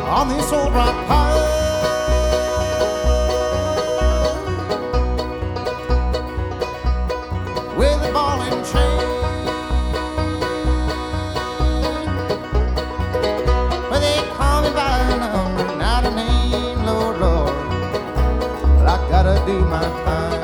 on this old rock pile. With a ball and chain, well, they call me by a number, not a name, Lord, Lord. Well, I gotta do my time.